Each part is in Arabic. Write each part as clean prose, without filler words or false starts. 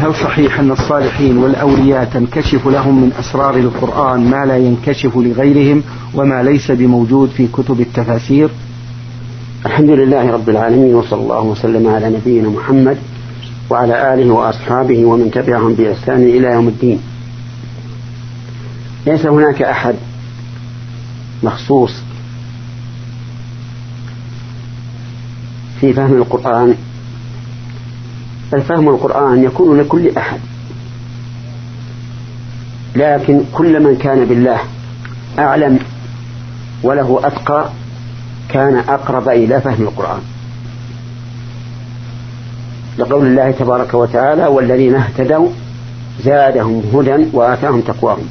هل صحيح أن الصالحين والأولياء تنكشف لهم من أسرار القرآن ما لا ينكشف لغيرهم وما ليس بموجود في كتب التفاسير؟ الحمد لله رب العالمين، وصلى الله وسلم على نبينا محمد وعلى آله وأصحابه ومن تبعهم بإحسان إلى يوم الدين. ليس هناك أحد مخصوص في فهم القرآن، بل فهم القرآن يكون لكل أحد، لكن كل من كان بالله أعلم وله أتقى كان أقرب إلى فهم القرآن، لقول الله تبارك وتعالى: والذين اهتدوا زادهم هدى وآتاهم تقواهم.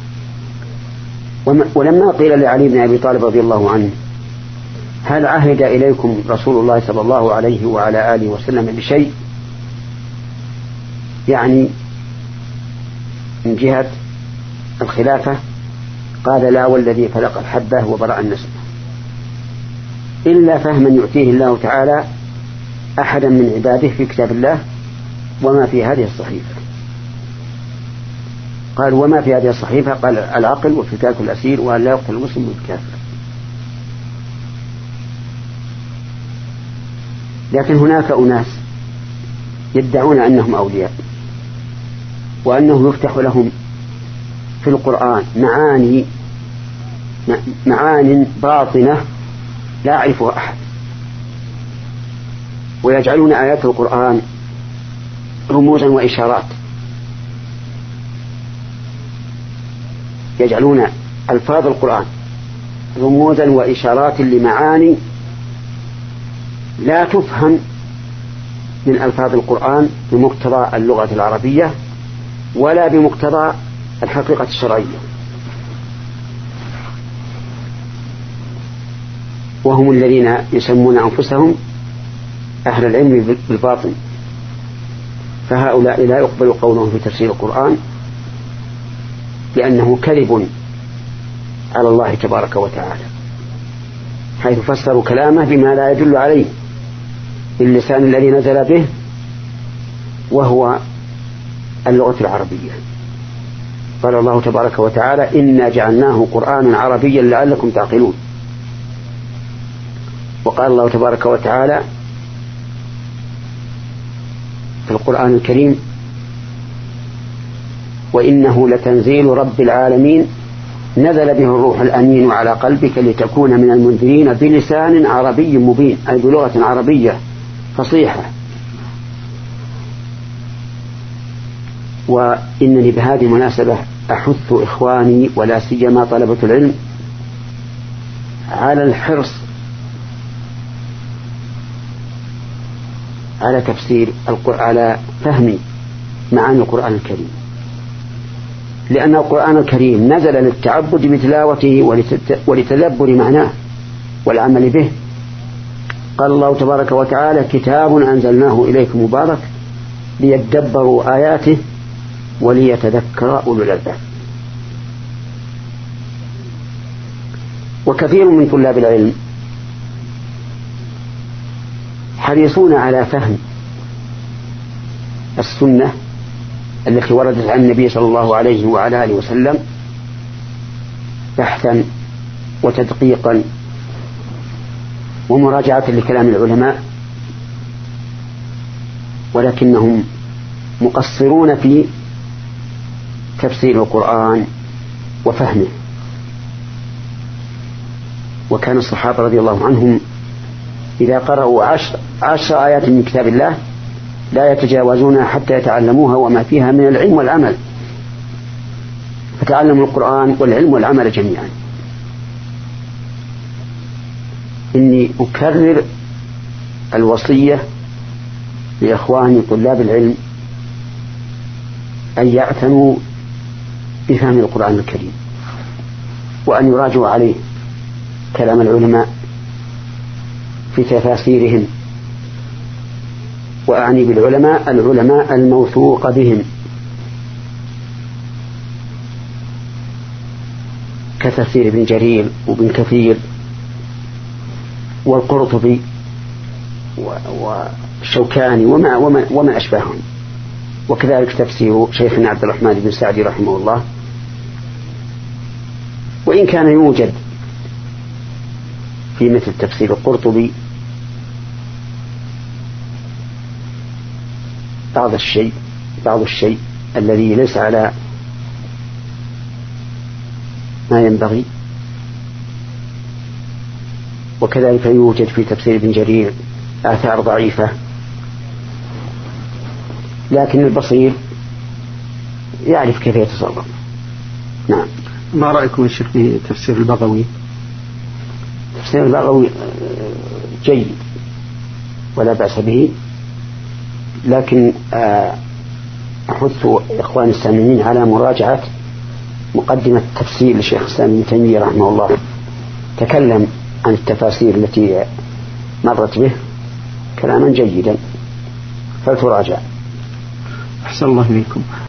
ولما قيل لعلي بن أبي طالب رضي الله عنه: هل عهد إليكم رسول الله صلى الله عليه وعلى آله وسلم بشيء، يعني من جهة الخلافة؟ قال: لا والذي فلق الحبة وبرأ النسمة، إلا فهما يؤتيه الله تعالى أحدا من عباده في كتاب الله وما في هذه الصحيفة. قال: وما في هذه الصحيفة؟ قال: العقل وفكاك الأسير وأن لا يقتل المسلم بالكافر. لكن هناك أناس يدعون أنهم أولياء، وأنه يفتح لهم في القرآن معان باطنة لا يعرفها أحد، ويجعلون آيات القرآن رموزا وإشارات، يجعلون ألفاظ القرآن رموزا وإشارات لمعاني لا تفهم من ألفاظ القرآن بمقتضى اللغة العربية ولا بمقتضى الحقيقة الشرعية، وهم الذين يسمون أنفسهم أهل العلم بالباطن، فهؤلاء لا يقبل قولهم في تفسير القرآن لأنه كذب على الله تبارك وتعالى، حيث فسروا كلامه بما لا يدل عليه باللسان الذي نزل به وهو اللغة العربية. قال الله تبارك وتعالى: إنا جعلناه قرآنا عربيا لعلكم تعقلون. وقال الله تبارك وتعالى في القرآن الكريم: وإنه لتنزيل رب العالمين نزل به الروح الأمين على قلبك لتكون من المنذرين بلسان عربي مبين، أي بلغة عربية فصيحة. وإنني بهذه المناسبة أحث إخواني ولا سيما طلبة العلم على الحرص على تفسير على فهم معاني القرآن الكريم، لأن القرآن الكريم نزل للتعبد بتلاوته ولتدبر معناه والعمل به. قال الله تبارك وتعالى: كتاب أنزلناه إليكم مبارك ليدبروا آياته وليتذكر أولو الألباب. وكثير من طلاب العلم حريصون على فهم السنة التي وردت عن النبي صلى الله عليه وعلى آله وسلم بحثا وتدقيقا ومراجعة لكلام العلماء، ولكنهم مقصرون في تفسير القرآن وفهمه. وكان الصحابة رضي الله عنهم إذا قرأوا 10 آيات من كتاب الله لا يتجاوزونها حتى يتعلموها وما فيها من العلم والعمل، فتعلموا القرآن والعلم والعمل جميعا. إني أكرر الوصية لإخواني طلاب العلم أن يعتنوا بفهم القرآن الكريم، وأن يراجعوا عليه كلام العلماء في تفاسيرهم، وأعني بالعلماء العلماء الموثوق بهم كتفسير ابن جرير وابن كثير والقرطبي والشوكاني وما أشبههم. وكذلك تفسير شيخنا عبد الرحمن بن سعدي رحمه الله. وإن كان يوجد في مثل تفسير القرطبي بعض الشيء الذي ليس على ما ينبغي، وكذلك يوجد في تفسير ابن جرير آثار ضعيفة، لكن البصير يعرف كيف يتصرف. نعم. ما رأيكم يا شيخ في تفسير البغوي؟ تفسير البغوي جيد ولا بأس به، لكن أحث إخواني السامعين على مراجعة مقدمة تفسير لشيخ الإسلام ابن تيمية رحمه الله، تكلم عن التفاسير التي مرت به كلاما جيدا، فلتراجع. أحسن الله إليكم.